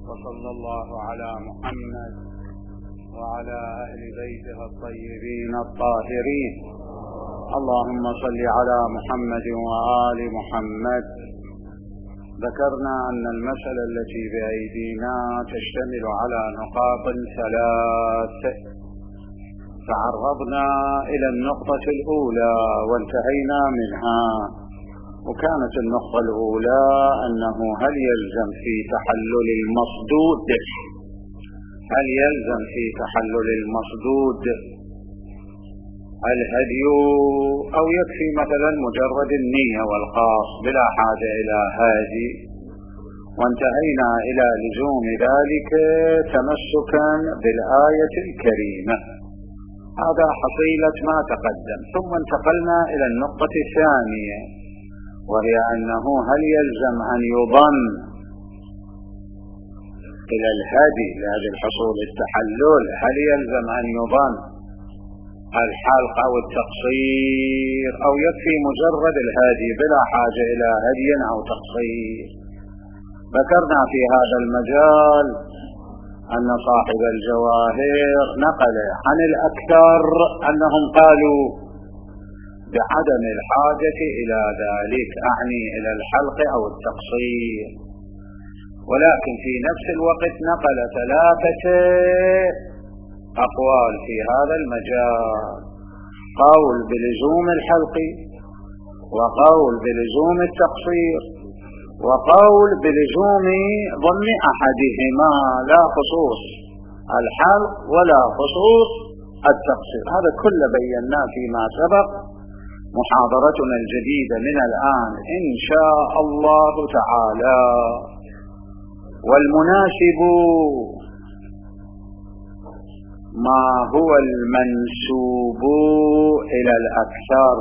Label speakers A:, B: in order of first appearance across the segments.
A: وصلى الله على محمد وعلى أهل بيته الطيبين الطاهرين. اللهم صل على محمد وآل محمد. ذكرنا أن المسألة التي بأيدينا تشتمل على نقاط ثلاث، تعرضنا إلى النقطة الأولى وانتهينا منها، وكانت النقطة الأولى أنه هل يلزم في تحلل المصدود الهدي أو يكفي مثلا مجرد النية والقصد بلا حاجة إلى هادي؟ وانتهينا إلى لزوم ذلك تمسكا بالآية الكريمة. هذا حصيلة ما تقدم. ثم انتقلنا إلى النقطة الثانية، وهي أنه هل يلزم أن يضم إلى الهدي لأجل حصول التحلل، هل يلزم أن يضم الحلق أو التقصير، أو يكفي مجرد الهدي بلا حاجة إلى هدي أو تقصير؟ ذكرنا في هذا المجال أن صاحب الجواهر نقل عن الأكثر أنهم قالوا بعدم الحاجة إلى ذلك، أعني إلى الحلق أو التقصير، ولكن في نفس الوقت نقل ثلاثة أقوال في هذا المجال: قول بلزوم الحلق، وقول بلزوم التقصير، وقول بلزوم ضم أحدهما، لا خصوص الحلق ولا خصوص التقصير. هذا كله بيناه فيما سبق. محاضرتنا الجديدة من الآن إن شاء الله تعالى، والمناسب ما هو المنسوب إلى الأكثر،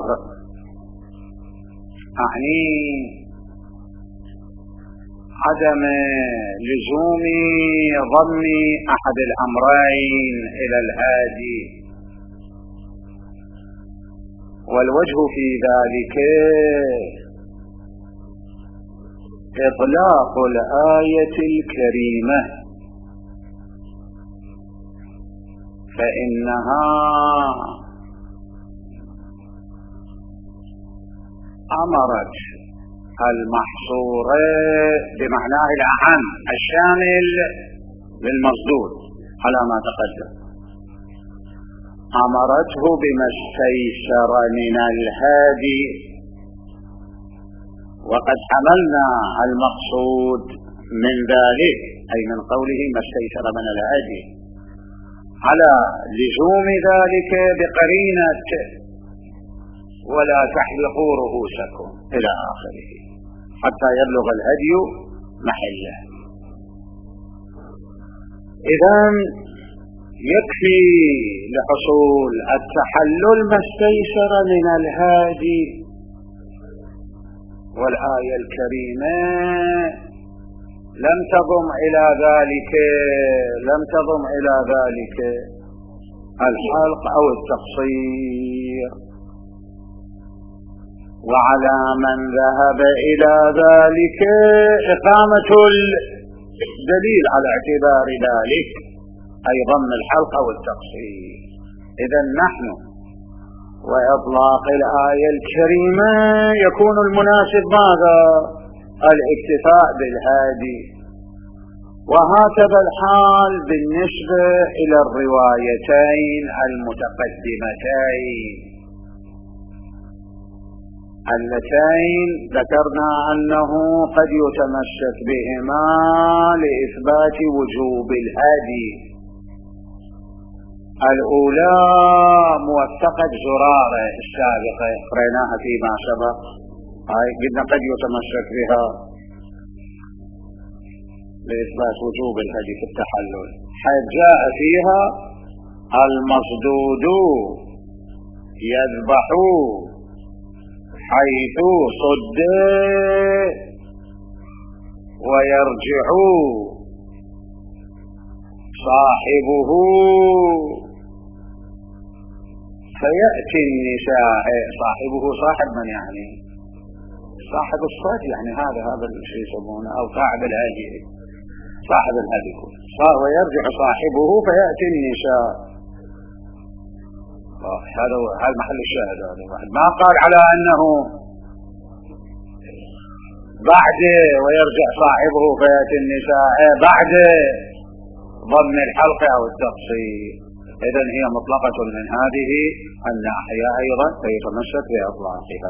A: أعني عدم لزوم ضم أحد الأمرين إلى الهادي. والوجه في ذلك إطلاق الآية الكريمة، فإنها أمرت المحصور بمعناه الأعم الشامل للمصدود على ما تقدم، أمرته بما استيسر من الهادي، وقد حملنا المقصود من ذلك أي من قوله ما استيسر من الهادي على لزوم ذلك بقرينة ولا تحلقوا رؤوسكم إلى آخره حتى يبلغ الهدي محله. إذن يكفي لحصول التحلل ما استيسر من الهادي، والآية الكريمة لم تضم إلى ذلك الحلق أو التقصير. وعلى من ذهب إلى ذلك إقامة الدليل على اعتبار ذلك أي ضم الحلق أو التقصير. إذن نحن وإطلاق الآية الكريمة يكون المناسب ماذا؟ الاكتفاء بالهادي. وهكذا الحال بالنسبة إلى الروايتين المتقدمتين اللتين ذكرنا أنه قد يتمسك بهما لإثبات وجوب الهادي. الأولى موثقة زرارة السابقة قريناها فيما سبق، هاي قلنا قد يتمسك بها لإثبات وجوب الهدي في التحلل، حيث جاء فيها المصدود يذبح حيث صد ويرجع صاحبه فيأتي النساء. صاحبه صاحب من يعني؟ صاحب الصد، يعني هذا الشيء يسمونه أو صاحب الهدي. صاحب الهدي صار ويرجع صاحبه فيأتي النساء. هذا محل الشاهد. هذا واحد ما قال على أنه بعد ويرجع صاحبه فيأتي النساء بعد ضمن الحلق أو التقصير. إذن هي مطلقة من هذه الناحية أيضا فيتمسك بإطلاقها.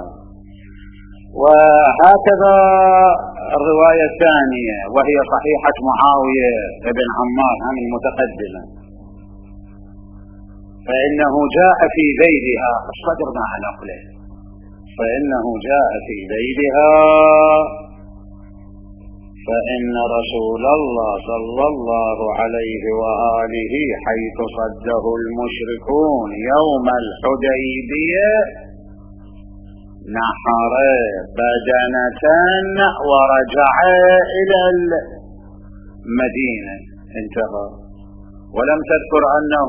A: وهكذا الرواية الثانية وهي صحيحة معاوية بن عمار عن المتقدمة، فإنه جاء في ذيلها الصدر مع نقله، فإنه جاء في ذيلها فإن رسول الله صلى الله عليه وآله حيث صده المشركون يوم الحديبية نحر بدنة ورجع إلى المدينة. انتهى. ولم تذكر أنه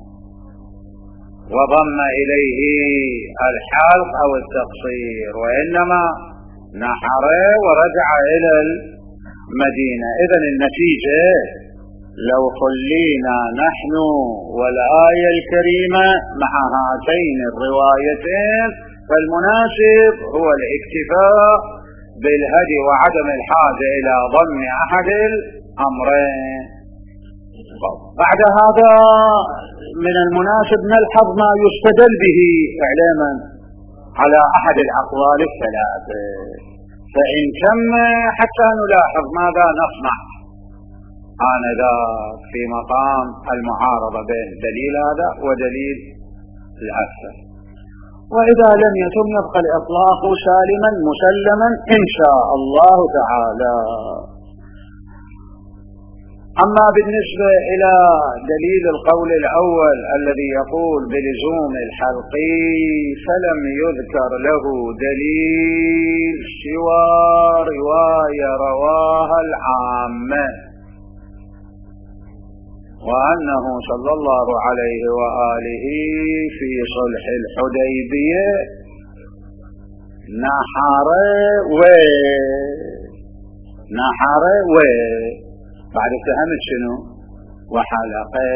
A: وضم إليه الحلق أو التقصير، وإنما نحر ورجع إلى المدينة. إذن النتيجة لو خلينا نحن والآية الكريمة مع هاتين الروايتين فالمناسب هو الاكتفاء بالهدي وعدم الحاجة إلى ضم أحد الأمرين. بعد هذا من المناسب نلحظ ما يستدل به إعلاما على أحد الأقوال الثلاثة، فإن تم حتى نلاحظ ماذا نصنع آنذاك في مقام المعارضة بين دليل هذا ودليل الأكثر. وإذا لم يتم يبقى الإطلاق سالما مسلما إن شاء الله تعالى. أما بالنسبة إلى دليل القول الأول الذي يقول بلزوم الحلق فلم يذكر له دليل سوى رواية رواها العامة، وأنه صلى الله عليه وآله في صلح الحديبية نحر بعد فهمت شنو وحلقه.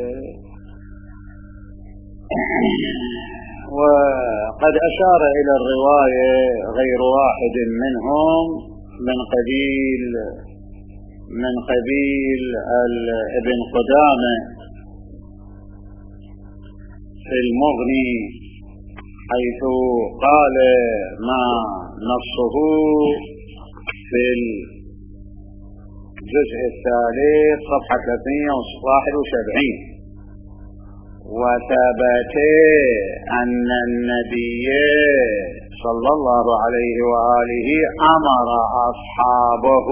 A: وقد أشار إلى الرواية غير واحد منهم من قبيل ابن قدامة في المغني، حيث قال ما نصه في الجزء الثالث صفحة 371: وثبت أن النبي صلى الله عليه وآله أمر أصحابه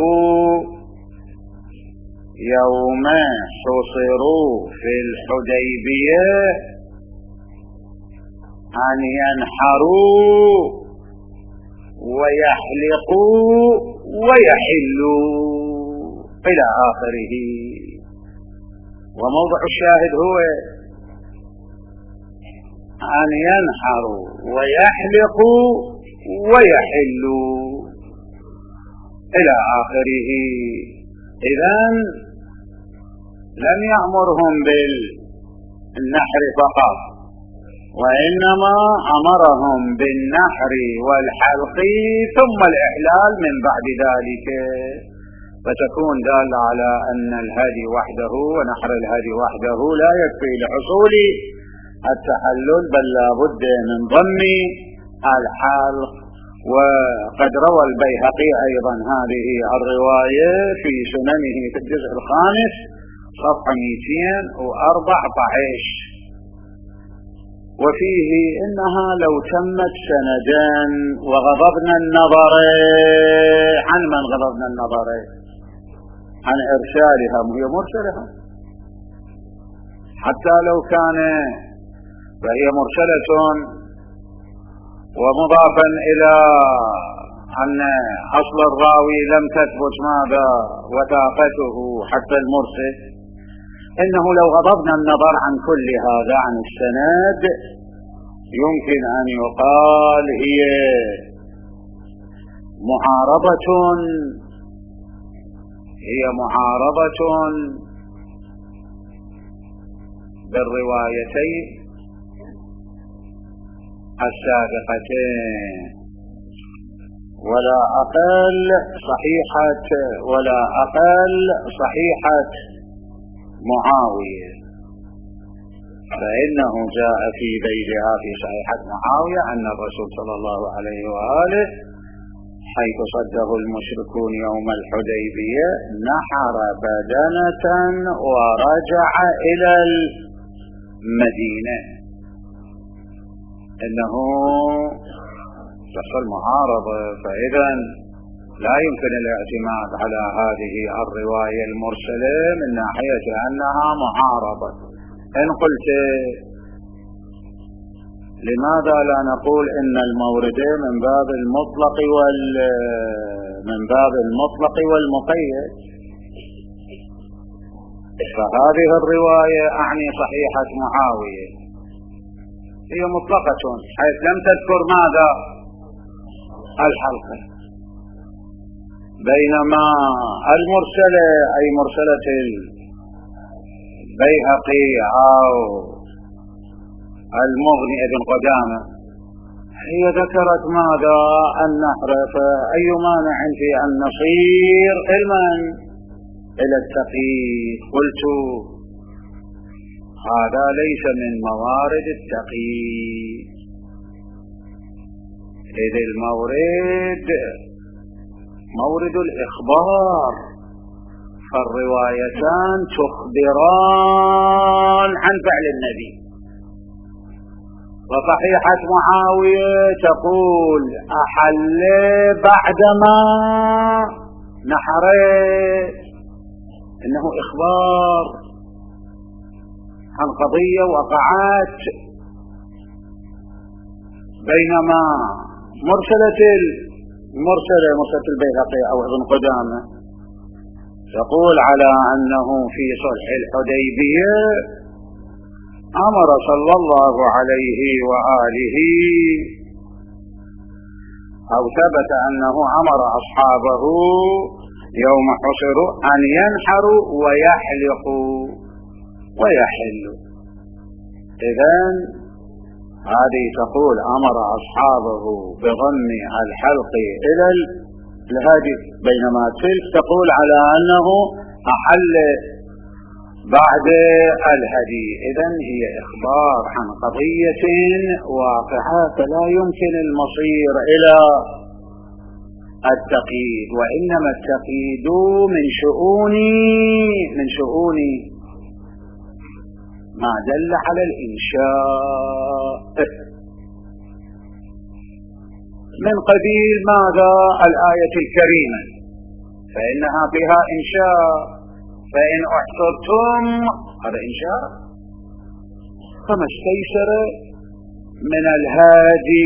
A: يوم حصروا في الحديبية أن ينحروا ويحلقوا ويحلوا إلى آخره. وموضع الشاهد هو أن ينحروا ويحلقوا ويحلوا إلى آخره. إذن لم يأمرهم بالنحر فقط، وإنما أمرهم بالنحر والحلق ثم الإحلال من بعد ذلك، فتكون دالة على أن الهدي وحده ونحر الهدي وحده لا يكفي لحصول التحلل، بل لا بد من ضم الحلق. وقد روى البيهقي أيضا هذه الرواية في سننه في الجزء الخامس صفحة 214، وفيه إنها لو تمت سندا وغضبنا النظر. عن من غضبنا النظر؟ عن إرسالها، وهي مرسلها حتى لو كان فهي مرسلة ومضافا إلى أن أصل الراوي لم تثبت ماذا وثاقته حتى المرسل. إنه لو غضبنا النظر عن كل هذا عن السند يمكن أن يقال هي معارضة هي معارضة بالروايتين السابقتين، ولا أقل صحيحة معاوية، فإنه جاء في بيدها في صحيحة معاوية أن الرسول صلى الله عليه وآله حيث صده المشركون يوم الحديبية نحر بدنة ورجع إلى المدينة. إنه تحصل معارضة، فإذا لا يمكن الاعتماد على هذه الرواية المرسلة من ناحية أنها معارضة. إن قلت لماذا لا نقول إن الموردين من باب المطلق والمقيد؟ فهذه الرواية أعني صحيحة معاوية هي مطلقة حيث لم تذكر ماذا؟ الحلقة، بينما المرسلة أي مرسلة البيهقي أو المغني ابن قدامة هي ذكرت ماذا؟ النحر. فأي مانع في أن نصير إلى التقييد؟ قلت هذا ليس من موارد التقييد، إذ المورد مورد الإخبار، فالروايتان تخبران عن فعل النبي. وصحيحة معاوية تقول أحل بعدما نحرت، إنه إخبار عن قضية وقعت، بينما مرسلة البيهقي أو ابن قدامة تقول على أنه في صلح الحديبية أمر صلى الله عليه وآله أو ثبت أنه أمر أصحابه يوم حصروا أن ينحروا ويحلوا. إذن هذه تقول أمر أصحابه بضم الحلق إلى الهدي، بينما تلك تقول على أنه أحل بعد الهدي. إذن هي إخبار عن قضية واقعة، فلا يمكن المصير إلى التقييد، وإنما التقييد من شؤون ما دل على الإنشاء من قبيل ماذا؟ الآية الكريمة، فإنها بها إنشاء، فإن أحصرتم هذا إنشاء، فما استيسر من الهادي،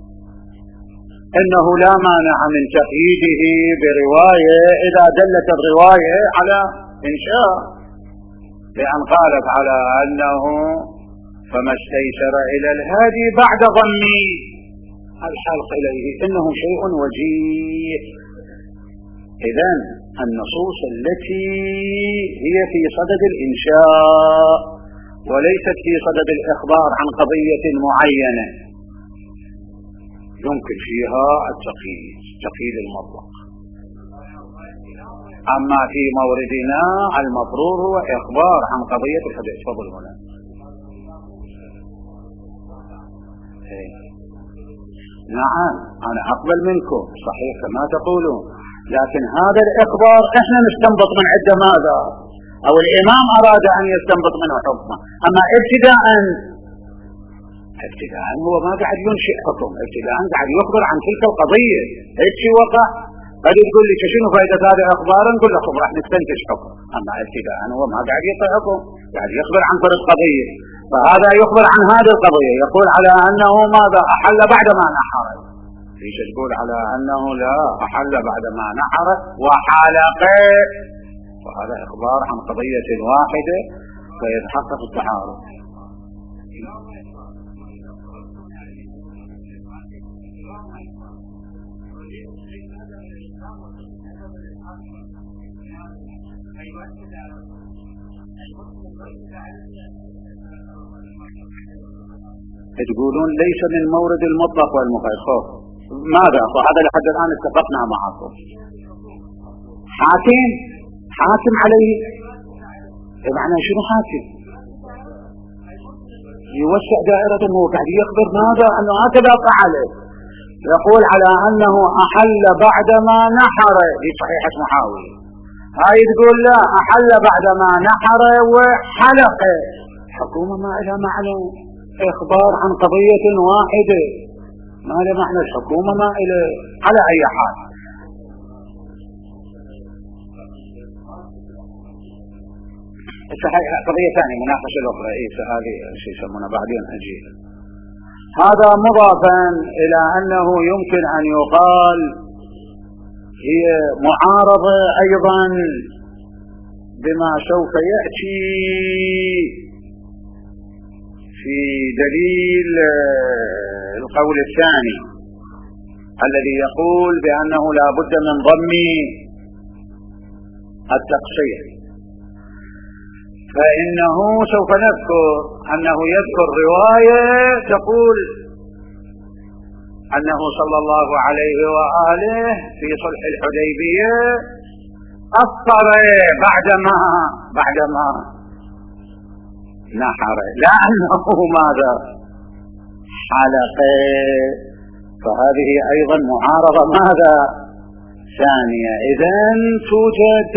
A: إنه لا مانع من تقييده برواية إذا دلت الرواية على إنشاء، لأن قالت على أنه فما استيسر إلى الهادي بعد ضم الحلق إليه، إنه شيء وجيه. إذن النصوص التي هي في صدد الإنشاء وليست في صدد الإخبار عن قضية معينة يمكن فيها التقييد المطلق. أما في موردنا المفروض هو إخبار عن قضية الحديث. فضل هنا نعم أنا أقبل منكم صحيح كما تقولون، لكن هذا الإخبار إحنا نستنبط من عدة ماذا؟ أو الإمام أراد أن يستنبط منه حكمه. أما ابتداء هو ما قاعد ينشئ حكم، ابتداء قاعد يخبر عن تلك القضية هيك شيء وقع. قد تقول لي شنو فائدة هذا إخبار؟ نقول لكم راح نستنتج حكم. أما ابتداء هو ما قاعد يعطي حكم، قاعد يخبر عن فرد قضية، فهذا يخبر عن هذه القضية، يقول على أنه ماذا؟ أحل بعد ما نحر. ليش تقول على أنه لا أحل بعد ما نحر وحلق؟ فهذا إخبار عن قضية واحدة فيتحقق التعارض. تقولون ليس من مورد المطلق والمقيد. ماذا؟ هذا لحد الآن اتفقنا معكم. حاكم عليه. معنى شنو حاكم؟ يوسع دائرة. هو قاعد يخبر ماذا؟ أنه هكذا فعل. يقول على أنه أحل بعدما نحر في صحيحة محاوي. هاي تقول لا، أحل بعدما نحر وحلق. حكومة ما إلى معنى إخبار عن قضية واحدة، ما إلى معنى الحكومة ما إلى. على أي حال صحيح. قضية ثانية مناقشة الأخرى هذه شيء يسمونه بعدين أجي. هذا مضافا إلى أنه يمكن أن يقال هي معارضة أيضا بما سوف يأتي في دليل القول الثاني الذي يقول بأنه لا بد من ضم التقصير. فإنه سوف نذكر أنه يذكر رواية تقول أنه صلى الله عليه وآله في صلح الحديبية أفطر بعدما نحر، لا أنه ماذا حلق. فهذه أيضا معارضة ماذا ثانية. إذن توجد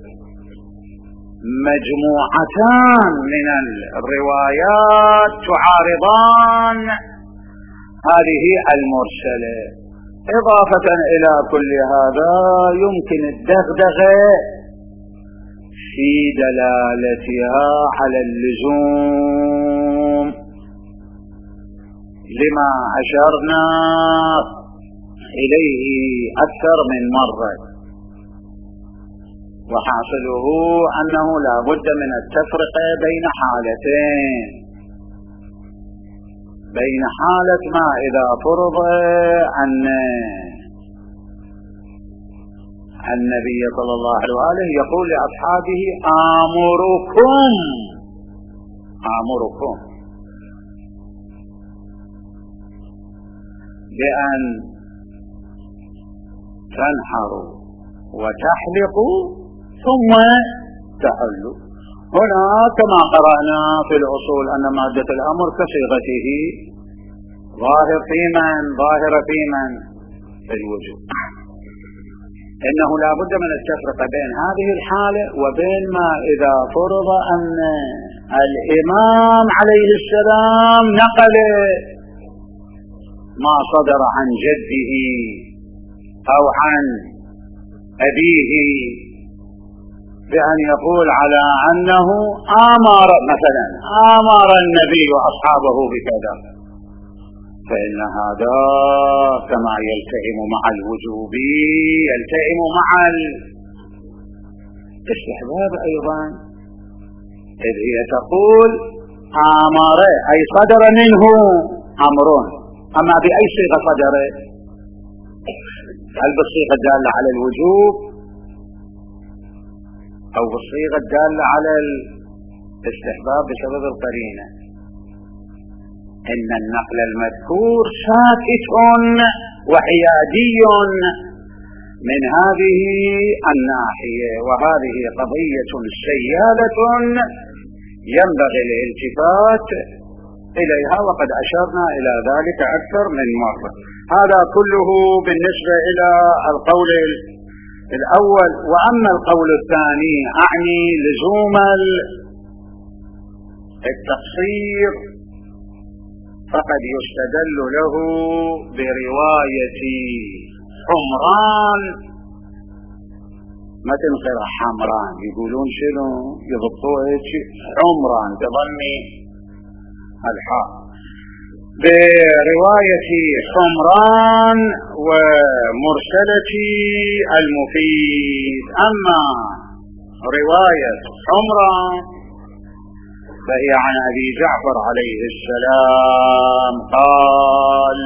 A: مجموعتان من الروايات تعارضان هذه المرسلة. إضافة إلى كل هذا يمكن الدغدغة في دلالتها على اللزوم لما أشرنا إليه أكثر من مرة، وحاصله أنه لا بد من التفرقة بين حالتين، بين حالة ما إذا فرض أن النبي صلى الله عليه وآله يقول لأصحابه آمركم بأن تنحروا وتحلقوا ثم تحلوا. هنا كما قرأنا في الأصول أن مادة الأمر كصيغته ظاهرة في من في الوجوب. إنه لا بد من التفرقة بين هذه الحالة وبين ما إذا فرض أن الإمام عليه السلام نقل ما صدر عن جده أو عن أبيه بأن يقول على أنه آمر النبي أصحابه بكذا، فإن هذا كما يلتئم مع الوجوب يلتئم مع الاستحباب أيضا، إذ هي تقول آمر أي صدر منه أمر، أما بأي صيغة صدر؟ هل بالصيغة الدالة على الوجوب أو بالصيغة الدالة على الاستحباب بسبب القرينة؟ إن النقل المذكور ساكت وحيادي من هذه الناحية، وهذه قضية سيالة ينبغي الالتفات إليها، وقد أشرنا إلى ذلك أكثر من مرة. هذا كله بالنسبة إلى القول الأول. وأما القول الثاني أعني لزوم التقصير، فقد يستدل له برواية حمران، ما تنقر حمران، يقولون شنو يضبطوه حمران بضم الحاء، برواية حمران ومرسلة المفيد. أما رواية حمران فهي عن أبي جعفر عليه السلام قال: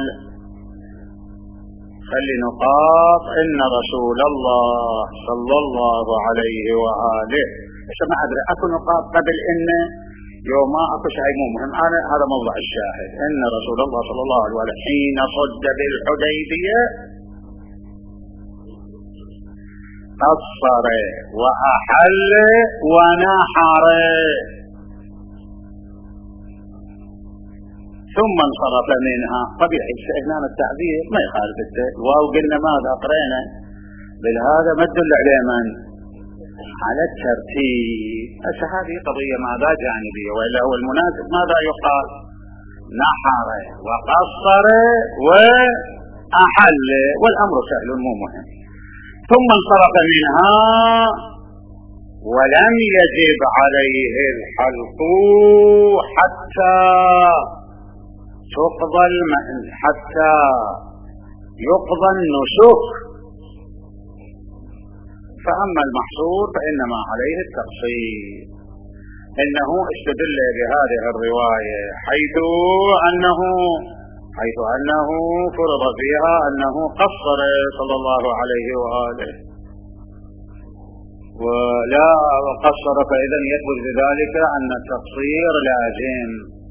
A: خلي نقاط إن رسول الله صلى الله عليه وآله عشان ما أدري أكو نقاط قبل إن يوم ما أكو شيء مو مهم. أنا هذا موضع الشاهد إن رسول الله صلى الله عليه وسلم حين صد بالحديبية قصر وأحل ونحر ثم انصرف منها. طبيعي هنا التعبير ما يخالف الواو. قلنا ماذا قرينا بالهذا ما تدل عليه من على الترتيب. هذه قضية ماذا جانبية، وإلا هو المناسب ماذا يقال نحر وقصر وأحل، والأمر سهل مو مهم. ثم انصرف منها ولم يجب عليه الحلق حتى يقضى النسك، فأما المحصور فإنما عليه التقصير. إنه استدل بهذه الرواية حيث أنه فرض فيها أنه قصر صلى الله عليه وآله ولا قصر، فإذا يثبت بذلك أن التقصير لازم.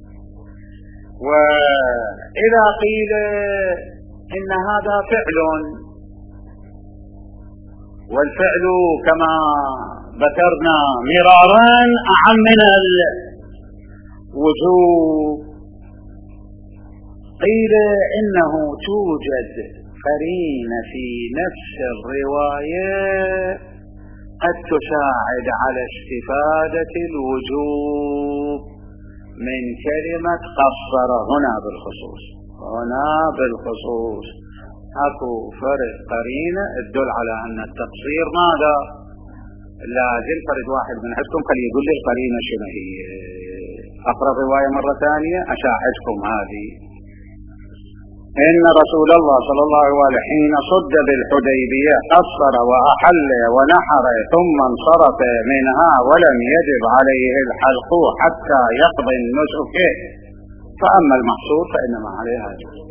A: وإذا قيل إن هذا فعل، والفعل كما ذكرنا مرارا أعم من الوجوب، قيل إنه توجد قرينة في نفس الرواية قد تساعد على استفادة الوجوب من كلمة قصر هنا بالخصوص. أكو فرق قرينة تدل على أن التقصير ماذا لازم. فرد واحد من عندكم خلي يقول لي القرينة شنو هي. أقرأ الرواية مرة ثانية أشاهدكم هذه. إن رسول الله صلى الله عليه وسلم حين صد بالحديبية قصر وأحل ونحر ثم انصرف منها ولم يجب عليه الحلق حتى يقضي النسك، فأما المحصور فإنما عليها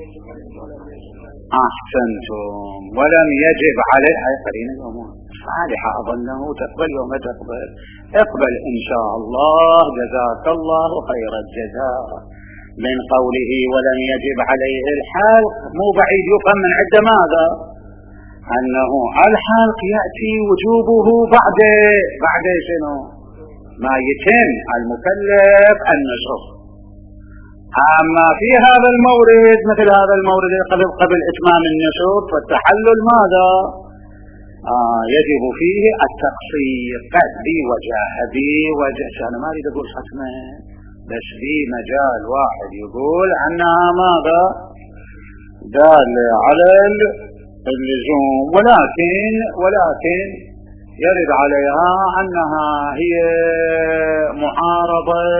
A: أحسنتم ولم يجب عليه. هاي قرينة يومون صالحة أظنه تقبل يوم تقبل. اقبل إن شاء الله، جزاك الله خير الجزاء. من قوله ولم يجب عليه الحلق مو بعيد يفهم من عدة ماذا أنه الحلق يأتي وجوبه بعد شنو ما يتم المكلف النسك. أما في هذا المورد مثل هذا المورد قبل إتمام النسك فالتحلل ماذا يجب فيه التقصير. قد بوجه أنا ما أريد أقول حتما، بس في مجال واحد يقول أنها ماذا دال على اللزوم، ولكن يرد عليها أنها هي معارضة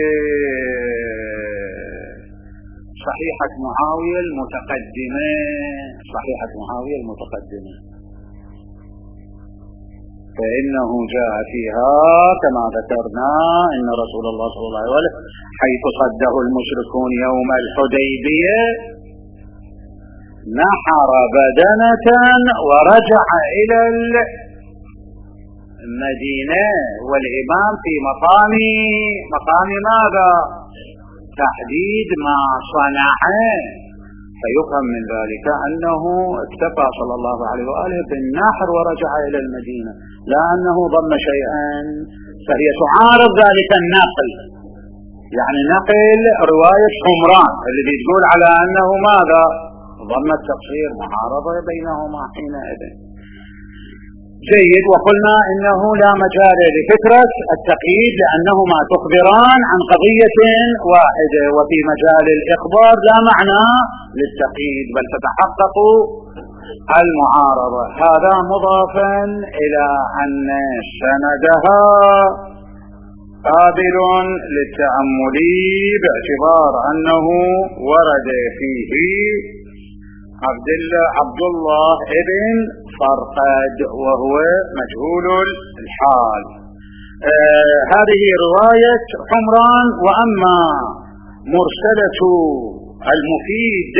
A: بصحيحة معاوية المتقدمة، فإنه جاء فيها كما ذكرنا إن رسول الله صلى الله عليه وسلم حيث صده المشركون يوم الحديبية نحر بدنة ورجع إلى المدينة والإمام في مقام ماذا تحديد ما صنعه، فيفهم من ذلك أنه اكتفى صلى الله عليه وآله بالنحر ورجع إلى المدينة، لا أنه ضم شيئا، فهي تعارض ذلك النقل. يعني نقل رواية حمران الذي تقول على أنه ماذا ضم التقصير، معارضة بينهما حينئذ. جيد. وقلنا إنه لا مجال لفكرة التقييد لأنهما تخبران عن قضية واحدة، وفي مجال الإخبار لا معنى للتقييد بل تتحقق المعارضة. هذا مضافا إلى أن سندها قابل للتأمل باعتبار أنه ورد فيه عبد الله ابن فرقد وهو مجهول الحال. هذه رواية حمران. وأما مرسلة المفيد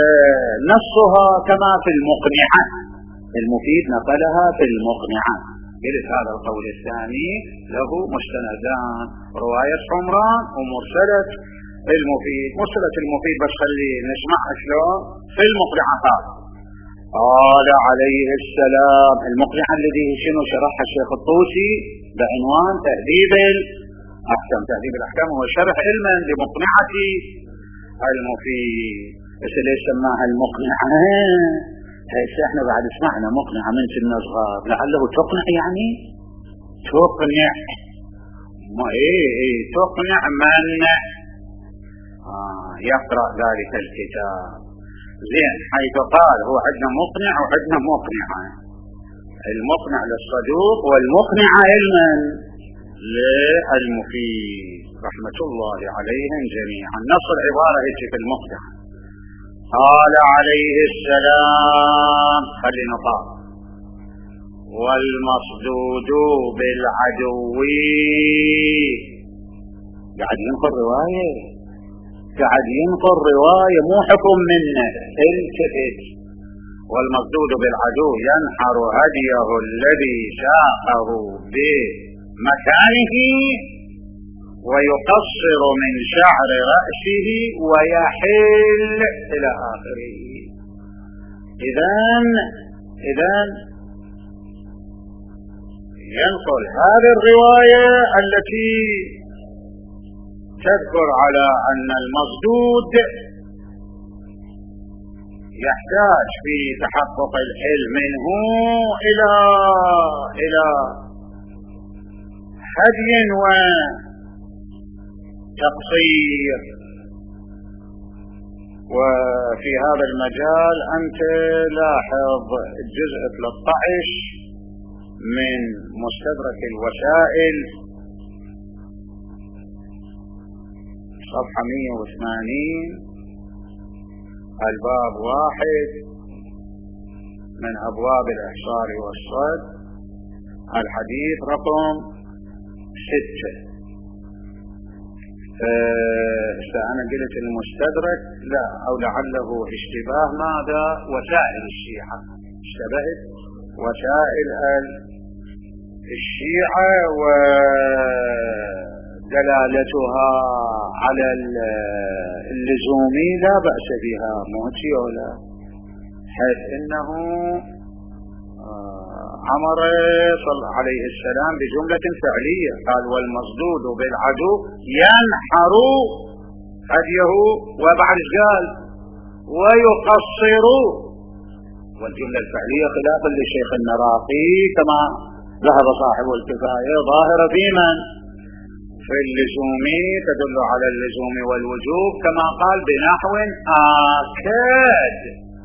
A: فنصها كما في المقنعة، المفيد نقلها في المقنعة قلت هذا القول الثاني له مستندان، رواية حمران ومرسلة المفيد. مرسلة المفيد بس خلي نسمع شلون في المقنعة. قال عليه السلام، المقنعة الذي شنو شرحها الشيخ الطوسي بعنوان تهذيب الأحكام. تهذيب الأحكام هو شرح علما لمقنعة المفيد. بس ليش سماها المقنعة؟ هسه احنا بعد سمعنا مقنعة من سنة صغار، لعله تقنع يعني تقنع ما تقنع من يقرأ ذلك الكتاب. زين، حيث قال هو عندنا مقنع وعندنا مقنعة، المقنع للصدوق والمقنعة علما للمفيد رحمة الله عليهم جميعا. نص العبارة هيك في المقنع. قال عليه السلام، خلينا نطاق، والمصدود بالعدو قاعد ينقل رواية، قاعد ينقل رواية مو حكم منه التفت. والمصدود بالعدو ينحر هديه الذي ساقه بمكانه ويقصر من شعر رأسه ويحل إلى آخره. إذن ينقل هذه الرواية التي تذكر على أن المصدود يحتاج في تحقق الحلم منه إلى هدي وتقصير. وفي هذا المجال أنت لاحظ الجزء 13 من مستدرك الوسائل صفحة 180 الباب 1 من أبواب الإحصار والصد، الحديث رقم 6. فأنا قلت المستدرك لا، أو لعله اشتباه ماذا وسائل الشيعة، اشتبهت وسائل الشيعة ودلالتها على اللزوم لا بأس بها موتي ولا، حيث إنه أمر صلى عليه السلام بجملة فعلية، قال والمصدود بالعدو ينحر هديه، وبعد قال ويقصر، والجملة الفعلية خلافا للشيخ النراقي كما ذهب صاحب الكفاية ظاهرة في من؟ في اللزوم، تدل على اللزوم والوجوب كما قال بنحو آكد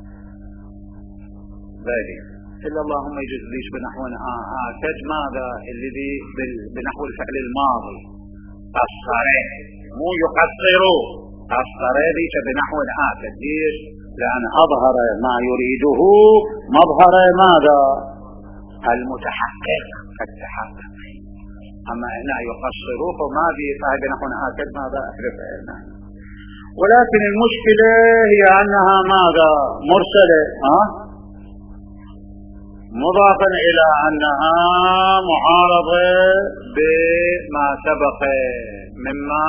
A: ذلك. إلا اللهم يجوز ليش بنحو آكد ماذا الذي بنحو الفعل الماضي، قصر مو يقصر، قصر ليش بنحو آكد. ليش؟ لأن أظهر ما يريده مظهر ماذا؟ المتحقق التحقق. أما هنا يقصروه فما فهذا نحن آكد ماذا أحرف هنا. ولكن المشكلة هي أنها ماذا؟ مرسلة، مضافا إلى أنها معارضة بما سبق مما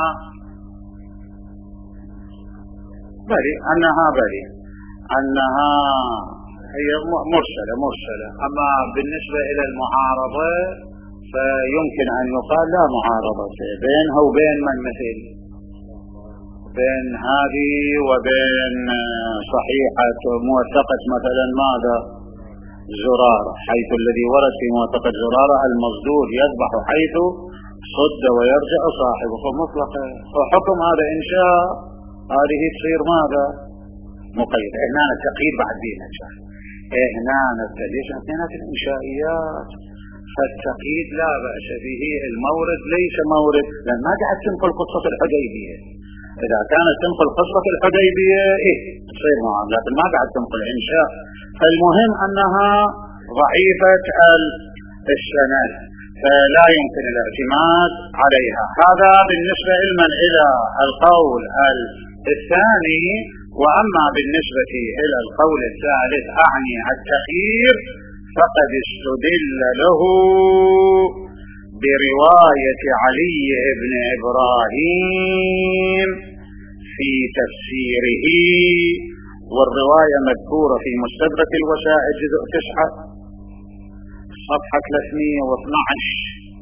A: أنها هي مرسلة. أما بالنسبة إلى المعارضة فيمكن أن يقال لا معارضة بينها وبين من مثل بين هذه وبين صحيحة موثقة مثلا ماذا؟ زرارة، حيث الذي ورد في موثقة زرارة المصدود يذبح حيث صد ويرجع صاحبه مطلقا. فحكم هذا إن شاء هذه تصير ماذا؟ مقيدة. هنا التقييد بعد دينا هنا نبتديش اثنينات الإنشائيات، فالتقييد لا بأس به. المورد ليس مورد، لأن ما قاعد تنقل قصة الحديبية. إذا كانت تنقل قصة الحديبية تصير معام، لكن ما قاعد تنقل إنشاء. فالمهم أنها ضعيفة السند، فلا يمكن الاعتماد عليها. هذا بالنسبة علما إلى القول الثاني. وأما بالنسبة إلى القول الثالث أعني التخيير، فقد استدل له برواية علي بن إبراهيم في تفسيره، والرواية مذكورة في مستدرك الوسائل جزء 9 صفحة 312،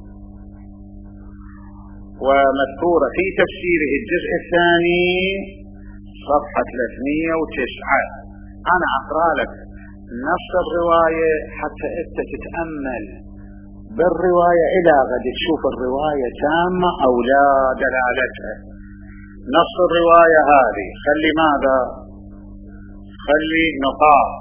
A: ومذكورة في تفسيره الجزء الثاني صفحة 309. أنا أقرأ لك نص الرواية حتى أنت تتأمل بالرواية إلى غد تشوف الرواية تامة أو لا دلالتها. نص الرواية هذه خلي ماذا؟ خلي نقاط.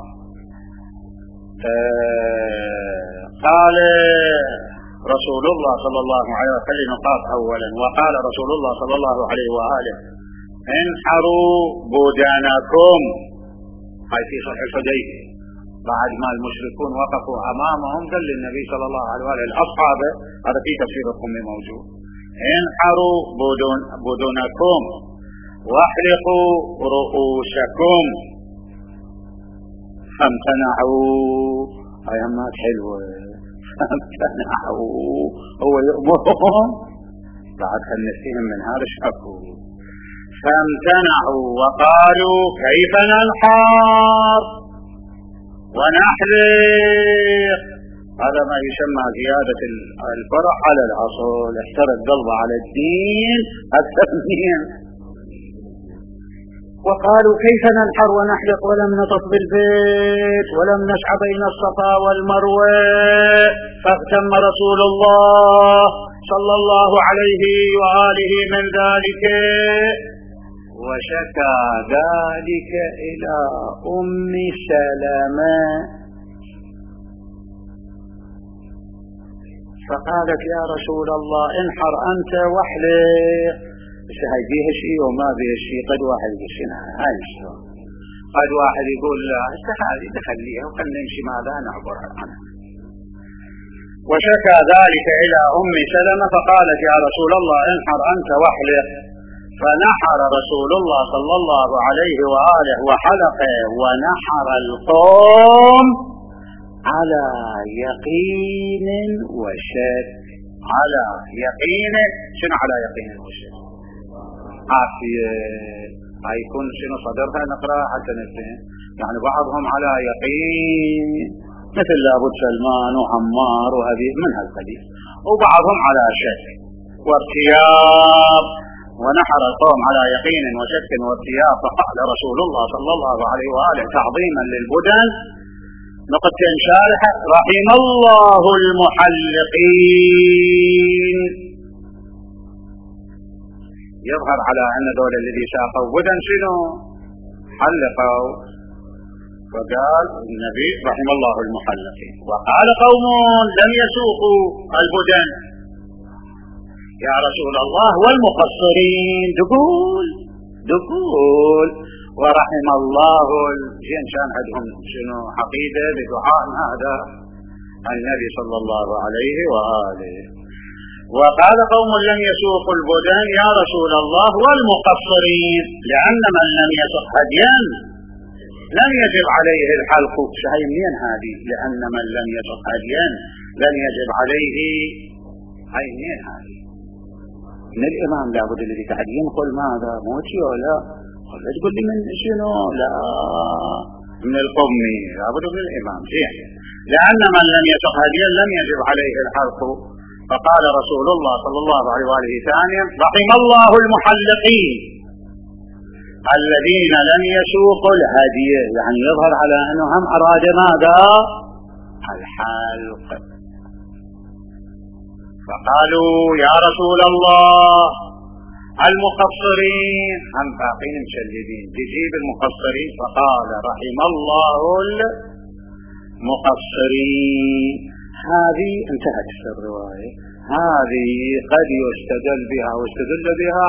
A: قال رسول الله صلى الله عليه وسلم، خلي نقاط أولا. وقال رسول الله صلى الله عليه وآله: انحروا بدانكم. هاي في صحيح الحديبية بعد ما المشركون وقفوا أمامهم قال للنبي صلى الله عليه وآله الأصحاب، هذا في تفسير القمي موجود: انحروا بدونكم واحلقوا رؤوسكم. فامتنعوا. هاي همات حلوة. فامتنعوا، هو يأمرهم بعد خلنسيهم من هذا شكوا. فامتنعوا وقالوا: كيف ننحر ونحلق؟ هذا ما يسمى زيادة الفرح على الأصل، احترق قلبه على الدين أكثر منهم. وقالوا: كيف ننحر ونحلق ولم نطف بالبيت ولم نسعى بين الصفا والمروة؟ فاغتم رسول الله صلى الله عليه وآله من ذلك، وشكى ذلك إلى أم سلمة، فقالت: يا رسول الله انحر أنت واحلق. بس هاي بيها شيء وما بيها شيء. قد واحد يقول شنها هاي الشيء، قد واحد يقول لا هذه تخليها وخلنا نمشي ماذا نعبر عنها. وشكى ذلك إلى أم سلمة فقالت: يا رسول الله انحر أنت واحلق. فنحر رسول الله صلى الله عليه وآله وحلق، ونحر القوم على يقين وشك. على يقين. شنو على يقين وشك؟ عافية. هيكون شنو صدرها نقرأ حتى نفهم. يعني بعضهم على يقين مثل لابد سلمان وعمار وهذه من هالقبيل، وبعضهم على شك وارتياب. ونحر القوم على يقين وشك وارتياب. فقال رسول الله صلى الله عليه وآله تعظيما للبدن نقطتين شارحة: رحم الله المحلقين. يظهر على أن دول الذي ساقوا بدن شنو؟ حلقوا. فقال النبي: رحم الله المحلقين. وقال قوم لم يسوقوا البدن: يا رسول الله والمقصرين. دقول ورحم الله الجن. كان عندهم شنو عقيدة بدعاء هذا النبي صلى الله عليه وآله. وقال قوم لم يسوقوا البدن: يا رسول الله والمقصرين، لأن من لم يسق هديا لم يجب عليه الحلق. شهي منين هذه؟ لأن من لم يسق هديا لم يجب عليه. هاي منين هذه؟ من الإمام لابد الذي تحدين قل ماذا موتي ولا قل تقول لي من شنو؟ لا، من القمي لابد من الإمام. زين. لأن من لم يسق هديا لم يجب عليه الحلق. فقال رسول الله صلى الله عليه وآله ثانيا: رحم الله المحلقين الذين لم يسوقوا الهدي. يعني يظهر على أنه هم أراد ماذا؟ الحلق. فقالوا: يا رسول الله المقصرين. هم باقين مشلدين تجيب المقصرين. فقال: رحم الله المقصرين. هذه انتهت الرواية. هذه قد يستدل بها واستدل بها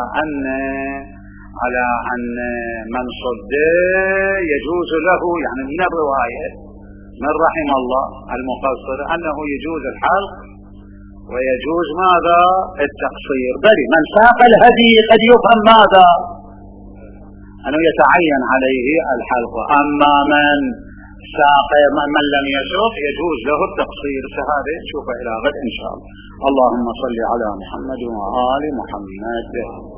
A: على أن من صد يجوز له، يعني من الرواية من رحم الله المقصر أنه يجوز الحلق ويجوز ماذا؟ التقصير. بل من ساق الهدي قد يفهم ماذا؟ أنه يتعين عليه الحلق. أما من ساقي من لم يسوق يجوز له التقصير. فهذا نشوفه إلى غد إن شاء الله. اللهم صل على محمد وآل محمد.